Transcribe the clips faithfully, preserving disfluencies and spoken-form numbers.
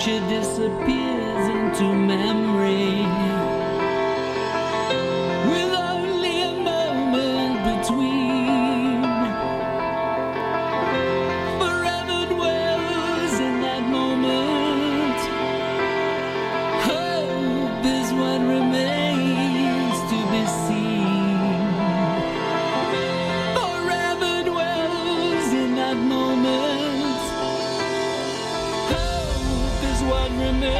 future disappears into memory, with only a moment between. Forever dwells in that moment. Hope is what remains to be seen. Forever dwells in that moment. Hope is what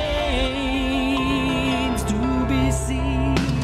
remains to be seen.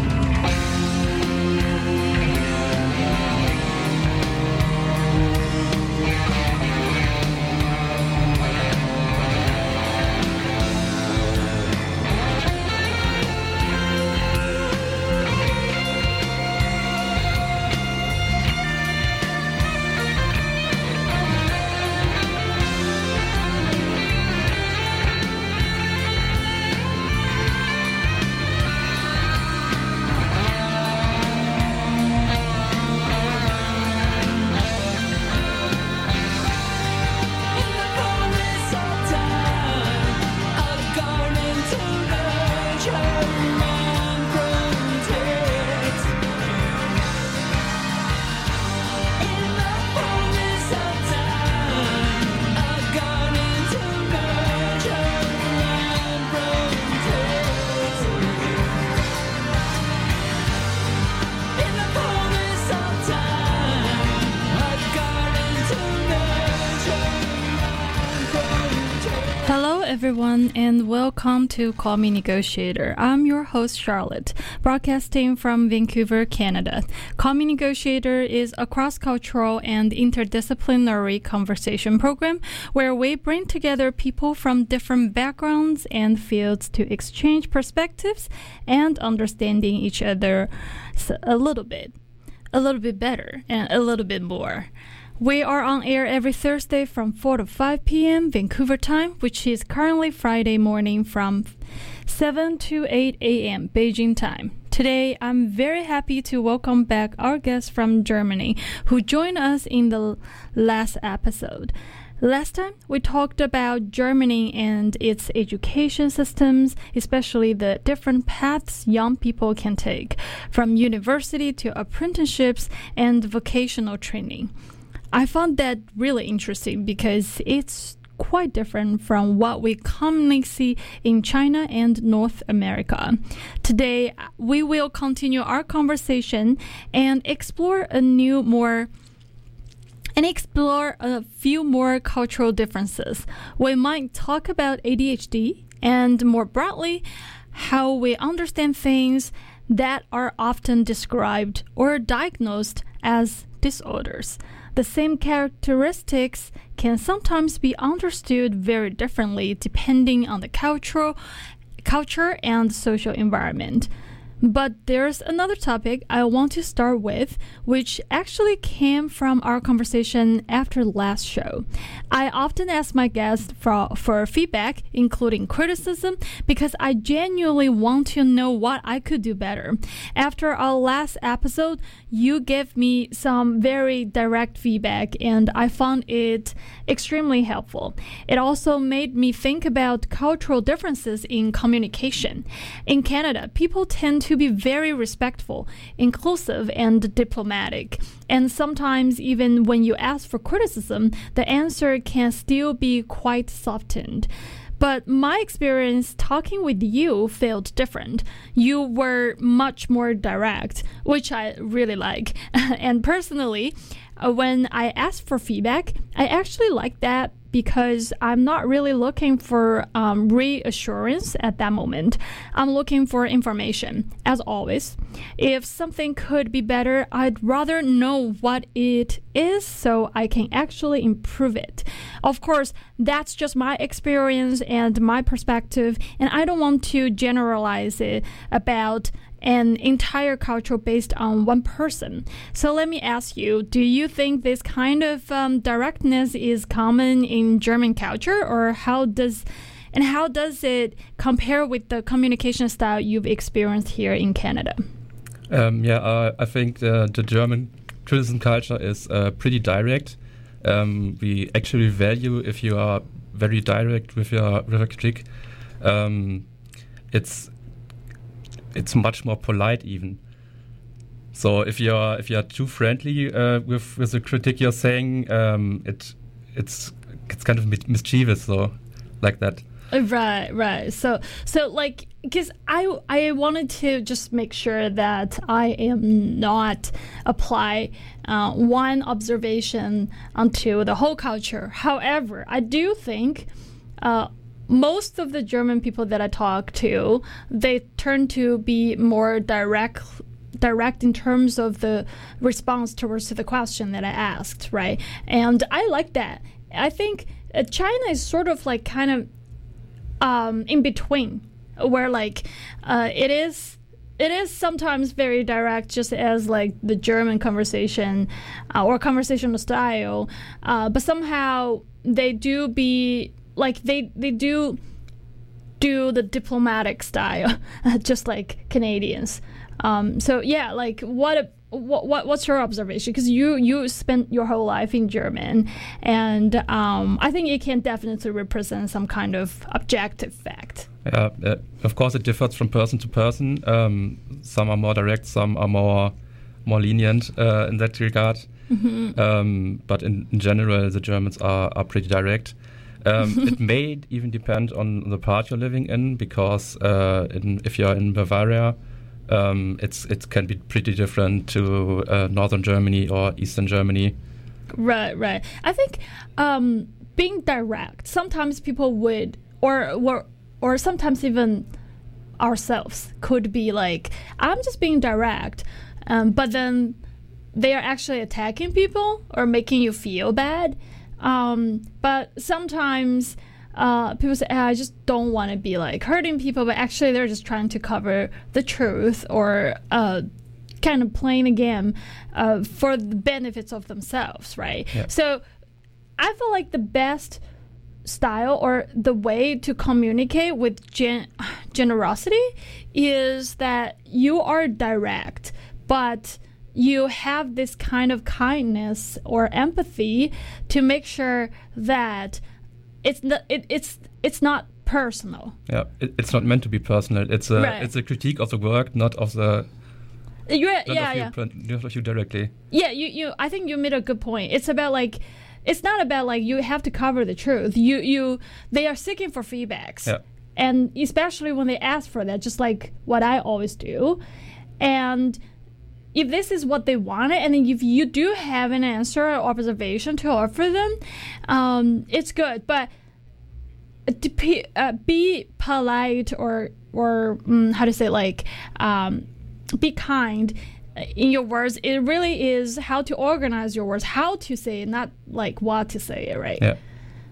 In the fullness of time, I've gone into nurture and protect. In the fullness of time, I've gone into nurture and protect. In the fullness of time, I've gone into nurture and protect. Hello, everyone, and welcome to Call Me Negotiator. I'm your host, Charlotte, broadcasting from Vancouver, Canada. Call Me Negotiator is a cross-cultural and interdisciplinary conversation program where we bring together people from different backgrounds and fields to exchange perspectives and understanding each other s- a little bit, a little bit better, and a little bit more. We are on air every Thursday from four to five p.m. Vancouver time, which is currently Friday morning from seven to eight a.m. Beijing time. Today, I'm very happy to welcome back our guest from Germany who joined us in the last episode. Last time, we talked about Germany and its education systems, especially the different paths young people can take, from university to apprenticeships and vocational training. I found that really interesting because it's quite different from what we commonly see in China and North America. Today, we will continue our conversation and explore a new, more and explore a few more cultural differences. We might talk about A D H D and, more broadly, how we understand things that are often described or diagnosed as disorders. The same characteristics can sometimes be understood very differently depending on the cultural, culture and social environment. But there's another topic I want to start with, which actually came from our conversation after last show. I often ask my guests for, for feedback, including criticism, because I genuinely want to know what I could do better. After our last episode, you gave me some very direct feedback, and I found it extremely helpful. It also made me think about cultural differences in communication. In Canada, people tend to be very respectful, inclusive, and diplomatic. And sometimes, even when you ask for criticism, the answer can still be quite softened. But my experience talking with you felt different. You were much more direct, which I really like. And personally, uh, when I asked for feedback, I actually like that because I'm not really looking for um, reassurance at that moment. I'm looking for information, as always. If something could be better, I'd rather know what it is so I can actually improve it. Of course, that's just my experience and my perspective, and I don't want to generalize it about an entire culture based on one person. So let me ask you, do you think this kind of um, directness is common in German culture, or how does and how does it compare with the communication style you've experienced here in Canada? Um, yeah, uh, I think the, the German criticism culture is uh, pretty direct. Um, we actually value if you are very direct with your, with your critique. um, it's it's much more polite even. So if you're if you're too friendly uh, with with the critic you're saying, um, it it's it's kind of mischievous, so like that. Right, right. So, so like, because I I wanted to just make sure that I am not apply uh, one observation onto the whole culture. However, I do think uh, most of the German people that I talk to, they turn to be more direct. direct in terms of the response towards the question that I asked, right? And I like that. I think uh, China is sort of like kind of um, in between, where like uh, it is it is sometimes very direct, just as like the German conversation uh, or conversational style, uh, but somehow they do be like they they do do the diplomatic style, just like Canadians. Um, so yeah, like what what what what's your observation? Because you you spent your whole life in German, and um, I think it can definitely represent some kind of objective fact. Yeah, uh, of course it differs from person to person. Um, some are more direct, some are more more lenient uh, in that regard. Mm-hmm. Um, but in, in general, the Germans are are pretty direct. Um, it may even depend on the part you're living in, because uh, in, if you're in Bavaria, um, it's it can be pretty different to uh, northern Germany or eastern Germany. Right, right. I think um, being direct, sometimes people would, or or or sometimes even ourselves could be like, I'm just being direct, um, but then they are actually attacking people or making you feel bad. Um, but sometimes uh, people say, I just don't want to be like hurting people, but actually they're just trying to cover the truth or uh, kind of playing a game uh, for the benefits of themselves, right? Yeah. So I feel like the best style or the way to communicate with gen- generosity is that you are direct, but you have this kind of kindness or empathy to make sure that it's not it, it's it's not personal. Yeah, it, it's not meant to be personal. It's a Right. it's a critique of the work, not of the You're, not yeah, of you, yeah, pr- not of you directly. yeah. You you. I think you made a good point. It's about like. It's not about like you have to cover the truth. You you they are seeking for feedbacks. Yeah. And especially when they ask for that, just like what I always do. And if this is what they wanted, and if you do have an answer or observation to offer them, um, it's good. But to be, uh, be polite or or um, how to say like um, be kind in your words. It really is how to organize your words, how to say it, not like what to say it, right? Yeah.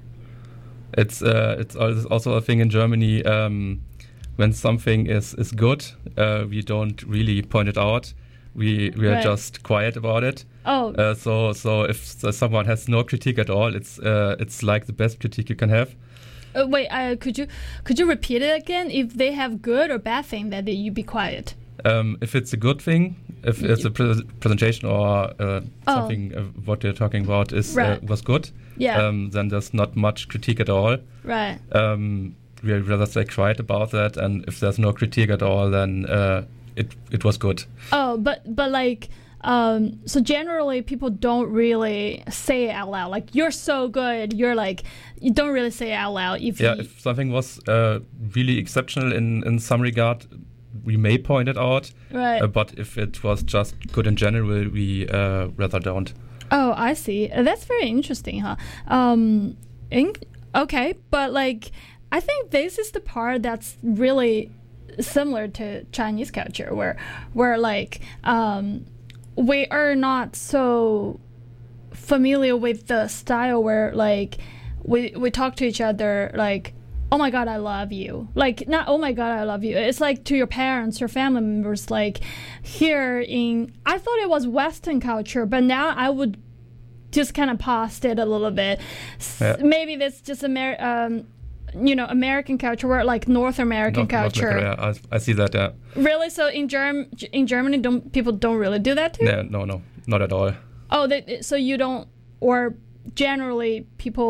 It's uh, it's al- also a thing in Germany. Um, when something is is good, uh, we don't really point it out. We we are Right. just quiet about it. Oh, Uh, so so if s- someone has no critique at all, it's uh, it's like the best critique you can have. uh, wait. Uh, could you could you repeat it again? If they have good or bad thing, that you be quiet. Um, if it's a good thing, if it's a pre- presentation or uh, Oh. something uh, what you're talking about is uh, Right. was good, Yeah. um, then there's not much critique at all. Right. Um, we rather stay quiet about that, and if there's no critique at all, then uh, it it was good. Oh, but but like. Um, so generally, people don't really say it out loud. Like you're so good, you're like you don't really say it out loud. If Yeah, you, if something was uh, really exceptional in, in some regard, we may point it out. right. Uh, but if it was just good in general, we uh, rather don't. Oh, I see. Uh, That's very interesting, huh? Um, in- okay, but like, I think this is the part that's really similar to Chinese culture, where, where like, um, we are not so familiar with the style where like we we talk to each other like, oh my god, I love you. Like not oh my god, I love you. It's like to your parents, your family members. Like here in, I thought it was Western culture, but now I would just kind of past it a little bit. S- Yeah. Maybe that's just Amer- um, you know, American culture, where like North American North- North culture. America, I, I see that. Yeah. Really? So in Germ in Germany, don't people don't really do that too? No, no, no, not at all. Oh, they, so you don't, or generally people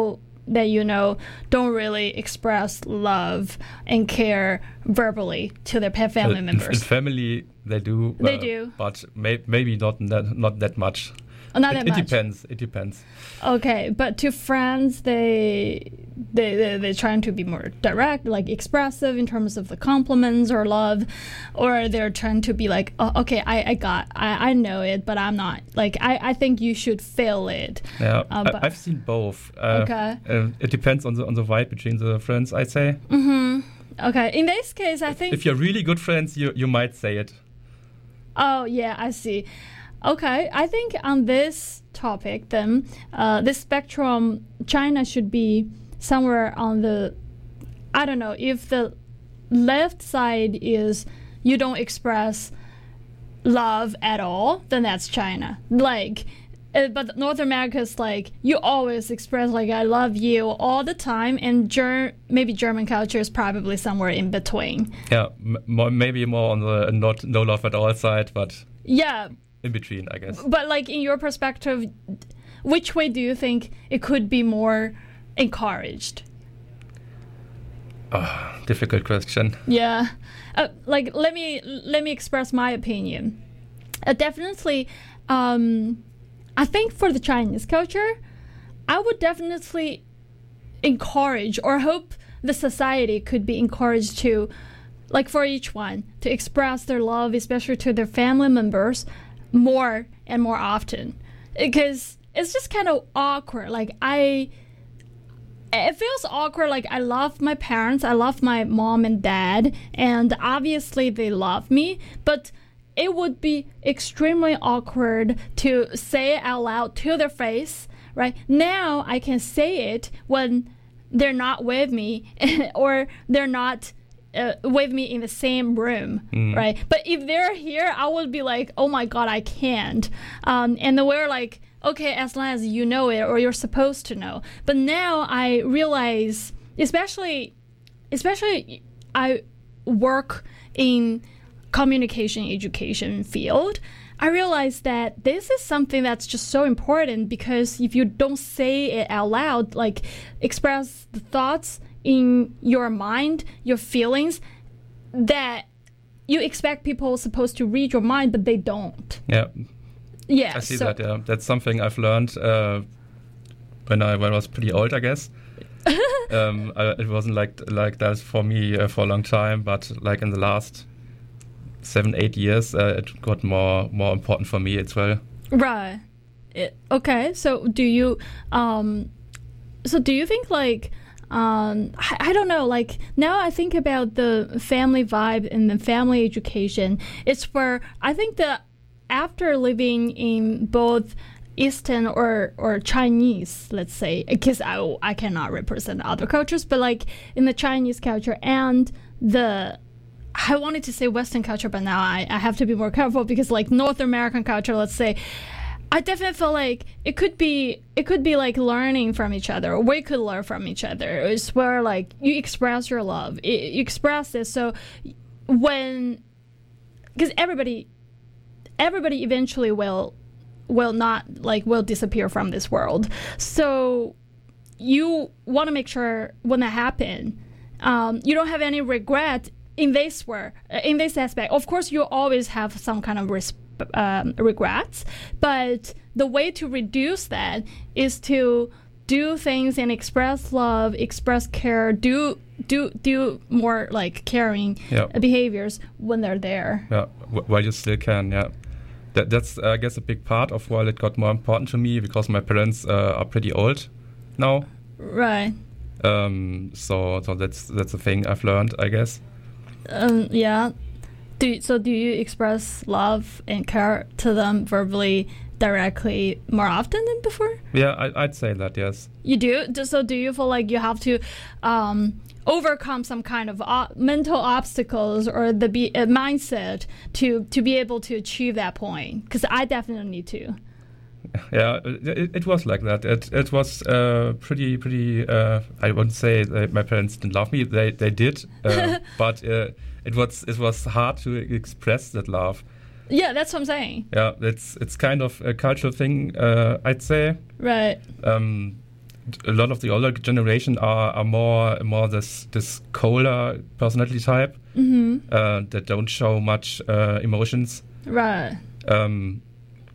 that you know don't really express love and care verbally to their pa- family Uh, in- members. In, family, they do. They uh, do. But may, maybe not that, not that much. Oh, not it, that it much. depends. It depends. Okay, but to friends, they they they they're trying to be more direct, like expressive in terms of the compliments or love, or they're trying to be like, oh, okay, I, I got, I, I know it, but I'm not like I, I think you should feel it. Yeah, Uh, I, but- I've seen both. Uh, Okay. uh, it depends on the on the vibe between the friends. I'd say. Mm-hmm. Okay, in this case, I think. If you're really good friends, you you might say it. Oh yeah, I see. Okay, I think on this topic, then uh, this spectrum, China should be somewhere on the. I don't know if the left side is you don't express love at all, then that's China. Like, uh, but North America is like you always express like I love you all the time, and Ger- maybe German culture is probably somewhere in between. Yeah, m- more, maybe more on the not no love at all side, but Yeah. in between, I guess. But like in your perspective, which way do you think it could be more encouraged? Oh, difficult question. Yeah, uh, like let me let me express my opinion. Uh, definitely, um, I think for the Chinese culture, I would definitely encourage or hope the society could be encouraged to, like for each one, to express their love, especially to their family members, more and more often, because it's just kind of awkward. Like I. It feels awkward. Like I love my parents, I love my mom and dad, and obviously they love me, but it would be extremely awkward to say it out loud to their face, right? Now I can say it when they're not with me or they're not uh, with me in the same room, Mm. right? But if they're here, I would be like, oh my God, I can't. Um, and we're like, okay, as long as you know it or you're supposed to know. But now I realize, especially, especially I work in communication education field, I realize that this is something that's just so important, because if you don't say it out loud, like express the thoughts in your mind, your feelings, that you expect people supposed to read your mind, but they don't. Yeah, Yeah, I see so, that. Yeah, that's something I've learned uh, when I when I was pretty old, I guess. um, I, it wasn't like like that for me uh, for a long time, but like in the last seven, eight years, uh, it got more more important for me as well. Right. It, okay. So do you um so do you think like um I, I don't know, like now I think about the family vibe and the family education, it's where I think that after living in both Eastern or or Chinese, let's say, because I I cannot represent other cultures, but like in the Chinese culture and the I wanted to say Western culture, but now I, I have to be more careful, because like North American culture, let's say, I definitely feel like it could be it could be like learning from each other. We could learn from each other. It's where like you express your love, it, you express this. So when, because everybody everybody eventually will will not like will disappear from this world. So you want to make sure when that happens, um, you don't have any regret in this where in this aspect. Of course, you always have some kind of res- um, regrets, but the way to reduce that is to do things and express love, express care, do do do more like caring Yeah. behaviors when they're there. Yeah, w- while you still can. Yeah, that that's uh, I guess a big part of why it got more important to me, because my parents uh, are pretty old now. Right. Um, so so that's that's a thing I've learned, I guess. Um, yeah. Do so? Do you express love and care to them verbally, directly, more often than before? Yeah, I, I'd say that, yes. You do. Do- So do you feel like you have to um, overcome some kind of o- mental obstacles or the be- uh, mindset to to be able to achieve that point? Because I definitely need to. Yeah, it, it was like that. It it was uh, pretty pretty. Uh, I wouldn't say that my parents didn't love me. They they did, uh, but uh, it was it was hard to express that love. Yeah, that's what I'm saying. Yeah, it's it's kind of a cultural thing, uh, I'd say. Right. Um, a lot of the older generation are, are more more this this colder personality type Mm-hmm. uh, that don't show much uh, emotions. Right. Um,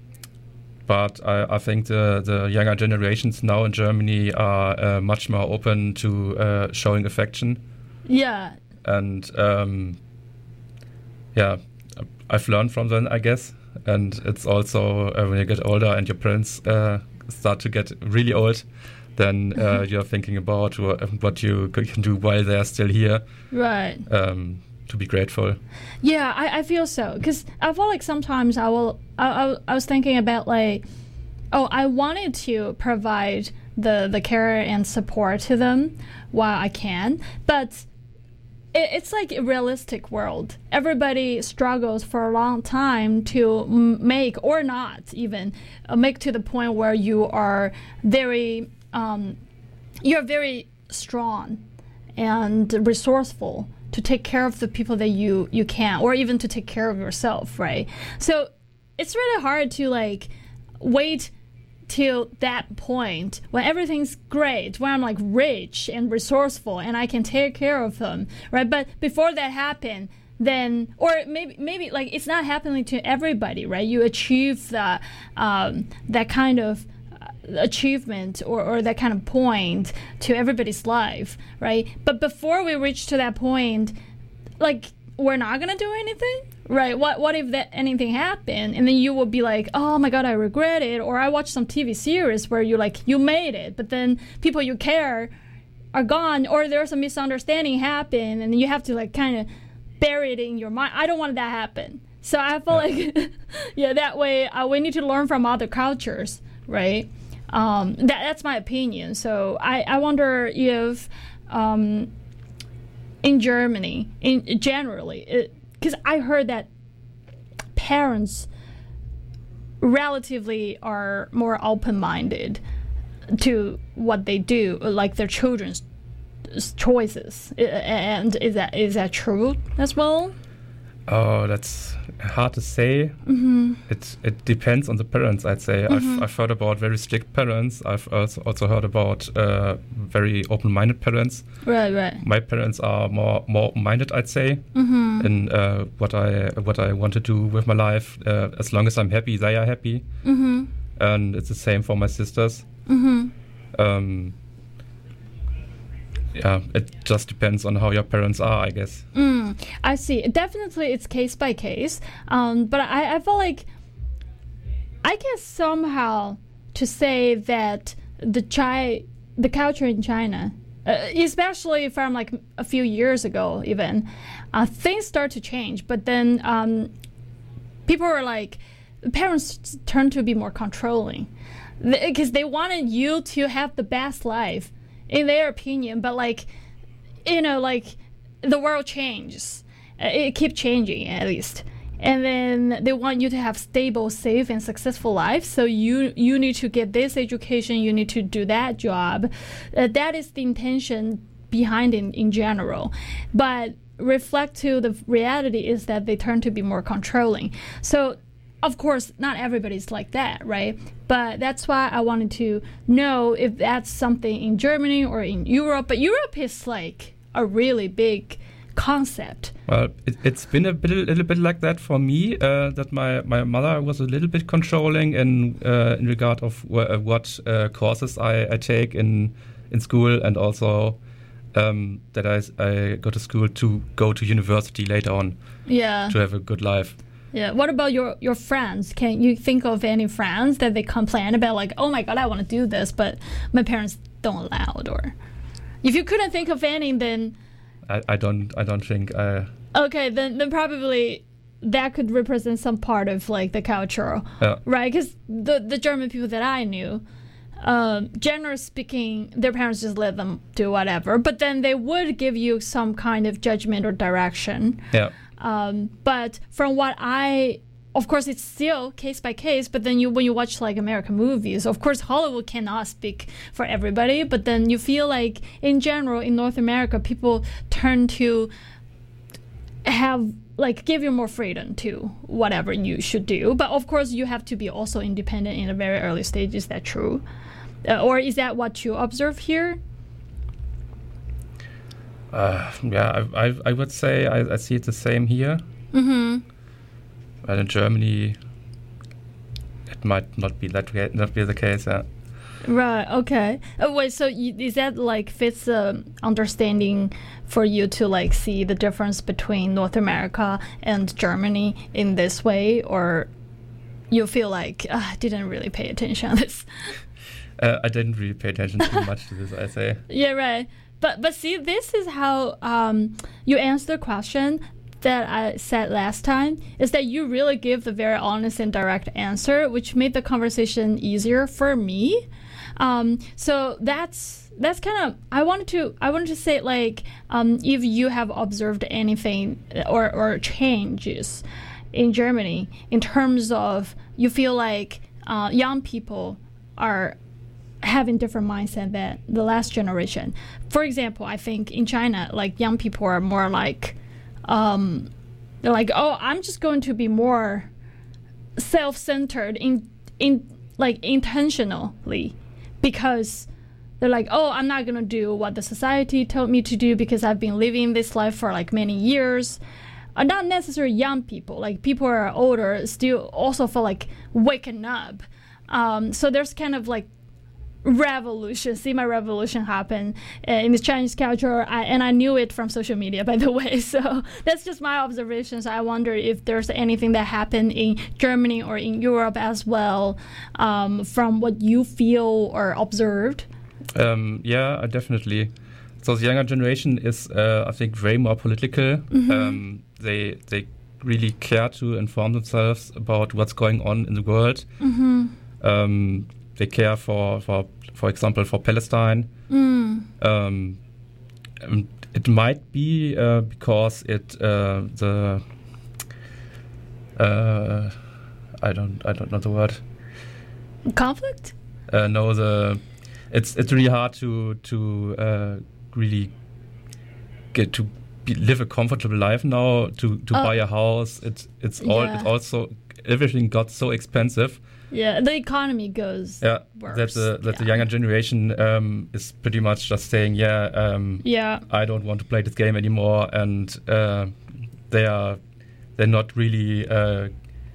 but I, I think the, the younger generations now in Germany are uh, much more open to uh, showing affection. Yeah. And um, yeah, I've learned from them, I guess. And it's also uh, when you get older and your parents uh, start to get really old, then uh, you're thinking about wh- what you can do while they're still here. Right. Um, to be grateful. Yeah, I, I feel so. Because I feel like sometimes I will, I, I, I was thinking about like, oh, I wanted to provide the, the care and support to them while I can, but it, it's like a realistic world. Everybody struggles for a long time to m- make, or not even, uh, make to the point where you are very, um, you're very strong and resourceful to take care of the people that you, you can, or even to take care of yourself, right? So it's really hard to like wait till that point when everything's great, when I'm like rich and resourceful and I can take care of them, right? But before that happen, then, or maybe maybe like it's not happening to everybody, right? You achieve the um, that kind of achievement or, or that kind of point to everybody's life, right? But before we reach to that point, like we're not gonna do anything, right? What what if that anything happened and then you will be like, oh my god, I regret it, or I watched some T V series where you like you made it, but then people you care are gone, or there's a misunderstanding happen and you have to like kind of bury it in your mind. I don't want that to happen. So I feel yeah. like yeah, that way uh, we need to learn from other cultures, right? Um, that, that's my opinion. So I, I wonder if um, in Germany, in generally, because I heard that parents relatively are more open-minded to what they do, like their children's choices. And is that is that true as well? Oh, that's hard to say. Mm-hmm. It it depends on the parents, I'd say. Mm-hmm. I've I've heard about very strict parents. I've also also heard about uh, very open-minded parents. Right, right. My parents are more more open-minded, I'd say, Mm-hmm. in uh, what I what I want to do with my life. Uh, as long as I'm happy, they are happy, Mm-hmm. and it's the same for my sisters. Mm-hmm. Um, yeah, it just depends on how your parents are, I guess. Mm, I see. Definitely, it's case by case. Um, but I, I feel like I guess somehow to say that the Chi, the culture in China, uh, especially from like a few years ago, even uh, things start to change. But then um, people were like, parents turned to be more controlling because they wanted you to have the best life, in their opinion, but like, you know, like the world changes. Uh, it keeps changing at least. And then they want you to have stable, safe, and successful life. So you you need to get this education, you need to do that job. Uh, that is the intention behind it in, in general. But reflect to the reality is that they turn to be more controlling. So of course, not everybody's like that, right? But that's why I wanted to know if that's something in Germany or in Europe. But Europe is like a really big concept. Well, it, it's been a bit, a little bit like that for me. Uh, that my, my mother was a little bit controlling in uh, in regard of wh- what uh, courses I, I take in in school, and also um, that I I go to school to go to university later on. Yeah. To have a good life. Yeah. What about your, your friends? Can you think of any friends that they complain about, like, oh my god, I want to do this, but my parents don't allow it? Or if you couldn't think of any, then I, I don't I don't think I. Okay, then then probably that could represent some part of like the culture, Yeah. right? Because the the German people that I knew, um, generally speaking, their parents just let them do whatever, but then they would give you some kind of judgment or direction. Yeah. Um, but from what I, of course, it's still case by case. But then you, when you watch like American movies, of course, Hollywood cannot speak for everybody. But then you feel like, in general, in North America, people turn to have like give you more freedom to whatever you should do. But of course, you have to be also independent in the very early stages. That's true. Uh, or is that what you observe here? Uh, yeah, I, I, I would say I, I see it the same here. Mm-hmm. But in Germany, it might not be that ca- not be the case. Yeah. Right. Okay. Oh, wait. So you, is that like fits the understanding for you to like see the difference between North America and Germany in this way, or you feel like uh, I didn't really pay attention on this? Uh, I didn't really pay attention too much to this. I say. Yeah. Right. But but see, this is how um, you answer the question that I said last time, is that you really give the very honest and direct answer, which made the conversation easier for me. Um, so that's that's kind of I wanted to I wanted to say like um, if you have observed anything or or changes in Germany in terms of you feel like uh, young people are having different mindset than the last generation. For example, I think in China, like young people are more like um, they're like, oh, I'm just going to be more self-centered in in like intentionally, because they're like, oh, I'm not gonna do what the society told me to do because I've been living this life for like many years. Uh, not necessarily young people, like people who are older still also feel like waking up. Um, so there's kind of like revolution, see my revolution happen uh, in the Chinese culture, I, and I knew it from social media, by the way. So that's just my observations. I wonder if there's anything that happened in Germany or in Europe as well, um, from what you feel or observed. Um, yeah, definitely. So the younger generation is, uh, I think, way more political. Mm-hmm. Um, they they really care to inform themselves about what's going on in the world. Mm-hmm. Um, they care for, for, for example, for Palestine. Mm. Um, it might be uh, because it uh, the uh, I don't I don't know the word. Conflict? Uh, no, the it's it's really hard to to uh, really get to be, live a comfortable life now. To, to oh. buy a house, it's it's all yeah. it also everything got so expensive. Yeah, the economy goes yeah, worse. That the that yeah. the younger generation um, is pretty much just saying, yeah, um, yeah, I don't want to play this game anymore, and uh, they are they're not really uh,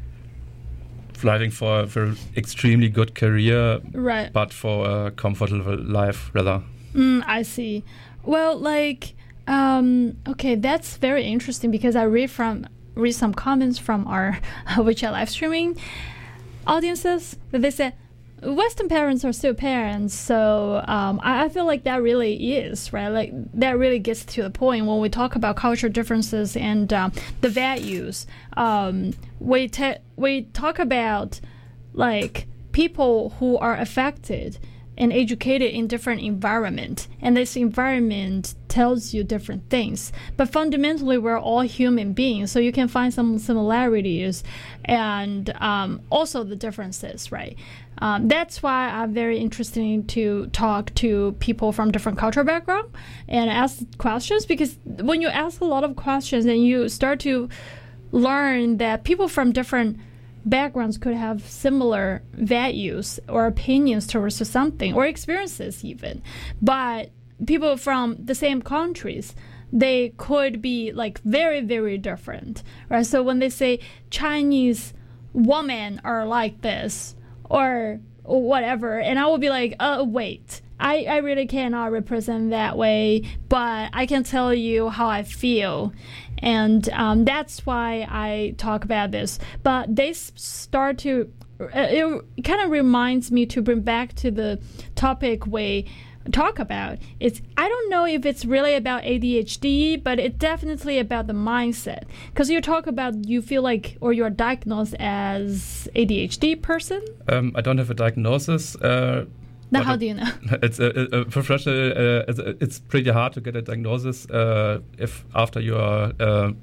striving for for an extremely good career, right? But for a comfortable life rather. Mm, I see. Well, like, um, okay, that's very interesting because I read from read some comments from our WeChat live streaming audiences that they said Western parents are still parents, so um, I, I feel like that really is right. Like that really gets to the point when we talk about cultural differences and um, the values. Um, we te- we talk about like people who are affected and educated in different environment, and this environment tells you different things. But fundamentally, we're all human beings, so you can find some similarities and um, also the differences, right? Um, that's why I'm very interested to talk to people from different cultural background and ask questions, because when you ask a lot of questions and you start to learn that people from different backgrounds could have similar values or opinions towards something or experiences even, but people from the same countries, they could be like very, very different, right? So when they say Chinese women are like this or whatever, and I will be like, oh, wait, I, I really cannot represent that way, but I can tell you how I feel. And um, that's why I talk about this. But they start to, uh, it kind of reminds me to bring back to the topic we talk about. It's, I don't know if it's really about A D H D, but it's definitely about the mindset. Because you talk about you feel like, or you're diagnosed as A D H D person? Um, I don't have a diagnosis. Uh, Now, how do you know? It's a, a, a professional. Uh, it's, it's pretty hard to get a diagnosis uh, if after you are uh,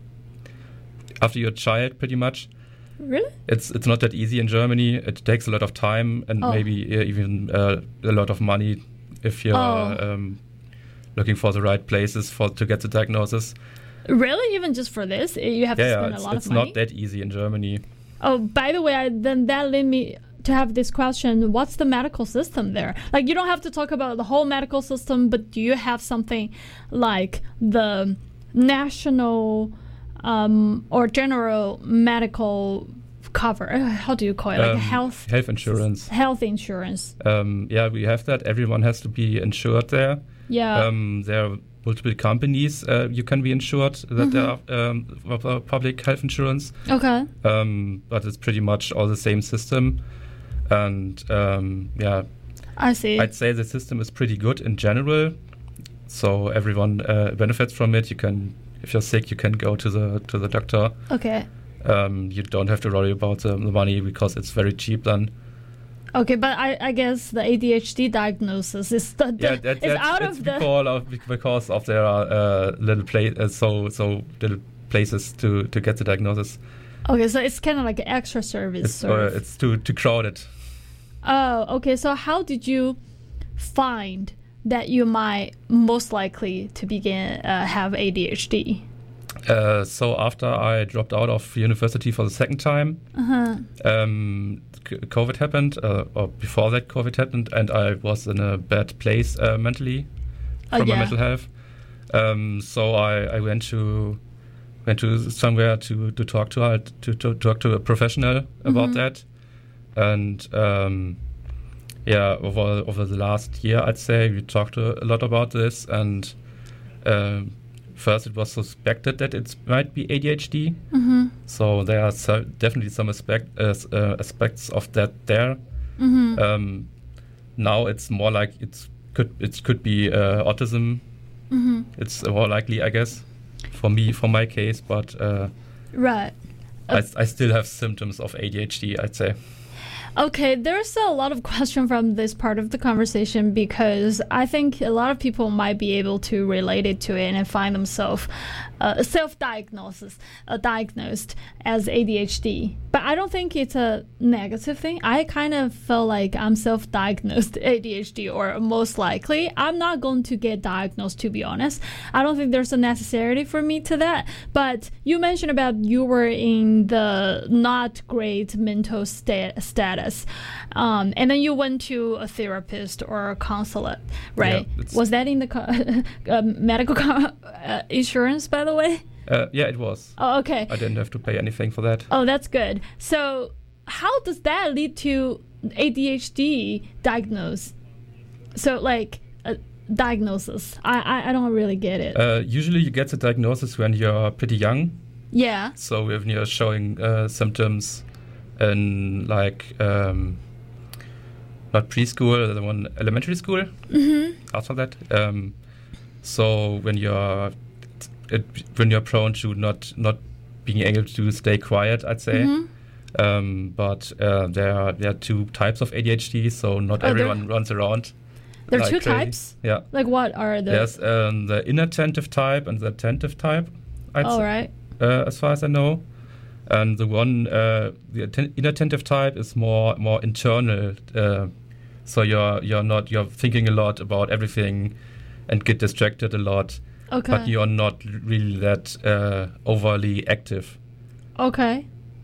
after you're a child, pretty much. Really? It's it's not that easy in Germany. It takes a lot of time and oh. maybe even uh, a lot of money if you're oh. um, looking for the right places for to get the diagnosis. Really? Even just for this, you have yeah, to spend yeah, a lot it's of money? It's not that easy in Germany. Oh, by the way, I, then that led me to have this question, what's the medical system there? Like, you don't have to talk about the whole medical system, but do you have something like the national um, or general medical cover? Uh, How do you call it? Like Um, a health health insurance. health insurance. Um, yeah, we have that. Everyone has to be insured there. Yeah. Um, there are multiple companies uh, you can be insured that there are um, of, uh, public health insurance. Okay. Um, but it's pretty much all the same system. And um, yeah, I see. I'd say the system is pretty good in general. So everyone uh, benefits from it. You can, if you're sick, you can go to the to the doctor. Okay. Um, you don't have to worry about the, the money because it's very cheap then. Okay, but I, I guess the A D H D diagnosis is the, the Yeah, that, is that's, out it's of the because of, because of there are uh, little pla- uh, so so little places to, to get the diagnosis. Okay, so it's kind of like an extra service. It's sort uh, of. it's too too crowded. Oh, okay. So how did you find that you might most likely to begin uh, have A D H D? Uh, so after I dropped out of university for the second time, Uh-huh. um, c- COVID happened, uh, or before that COVID happened, and I was in a bad place uh, mentally Oh, from yeah. my mental health. Um, so I, I went to went to somewhere to, to talk to, uh, to to talk to a professional about Mhm. that, and um, yeah, over over the last year, I'd say we talked a lot about this, and um, first it was suspected that it might be A D H D. Mm-hmm. So there are so definitely some aspect, uh, s- uh, aspects of that there. Mm-hmm. Um, now it's more like it's could it could be uh, autism. Mm-hmm. It's more likely, I guess, for me, for my case. But uh, Right. I, I still have symptoms of A D H D, I'd say. Okay, there's a lot of question from this part of the conversation because I think a lot of people might be able to relate it to it and find themselves uh, self-diagnosis, uh, diagnosed as A D H D. But I don't think it's a negative thing. I kind of feel like I'm self-diagnosed A D H D, or most likely. I'm not going to get diagnosed, to be honest. I don't think there's a necessity for me to that. But you mentioned about you were in the not great mental sta- status. Um, and then you went to a therapist or a counselor, right? Yeah, it's- Was that in the co- uh, medical co- uh, insurance, by the way? Uh, yeah, it was. Oh, okay. I didn't have to pay anything for that. Oh, that's good. So how does that lead to A D H D diagnosis? So like a diagnosis. I, I, I don't really get it. Uh, usually you get the diagnosis when you're pretty young. yeah. So when you're showing uh, symptoms in like um, not preschool, the one elementary school, Mm-hmm. after that. Um, so when you're it, when you're prone to not not being able to stay quiet, I'd say. Mm-hmm. Um, but uh, there are there are two types of A D H D, so not Oh, there- everyone runs around. There are like two crazy. types? Yeah. Like what are the... There's um, the inattentive type and the attentive type. I'd All say, right. uh, as far as I know. And the one, uh, the atten- inattentive type is more more internal. Uh, so you're you're not you're thinking a lot about everything, and get distracted a lot. Okay. But you're not really that uh, overly active. Okay.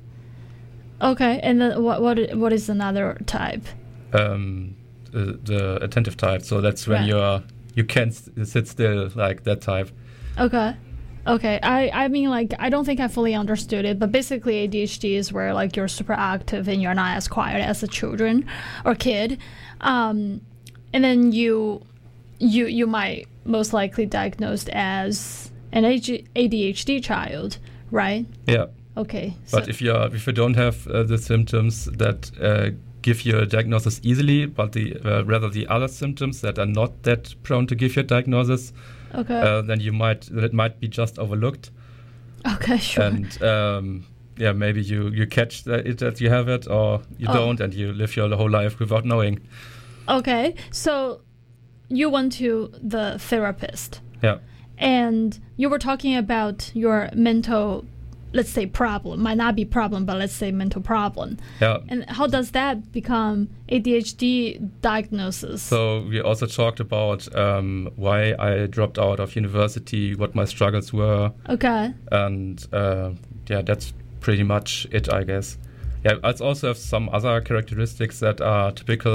Okay. And then what what i- what is another type? Um, the, the attentive type. So that's when Right. you're you can't s- sit still, like that type. Okay. Okay. I, I mean, like, I don't think I fully understood it, but basically A D H D is where, like, you're super active and you're not as quiet as a children or kid. Um, and then you, you, you might most likely diagnosed as an A D H D child, right? Yeah. Okay. But so, if you are if you don't have uh, the symptoms that uh, give you a diagnosis easily, but the uh, rather the other symptoms that are not that prone to give you a diagnosis, okay. uh, then you might that might be just overlooked. okay, sure. And um, yeah, maybe you you catch that, it, that you have it, or you Oh. don't, and you live your whole life without knowing. Okay. So you went to the therapist. Yeah. And you were talking about your mental, let's say, problem. Might not be problem, but let's say mental problem. Yeah. And how does that become A D H D diagnosis? So we also talked about um, why I dropped out of university, what my struggles were, okay. and uh, yeah, that's pretty much it, I guess. yeah, it also have some other characteristics that are typical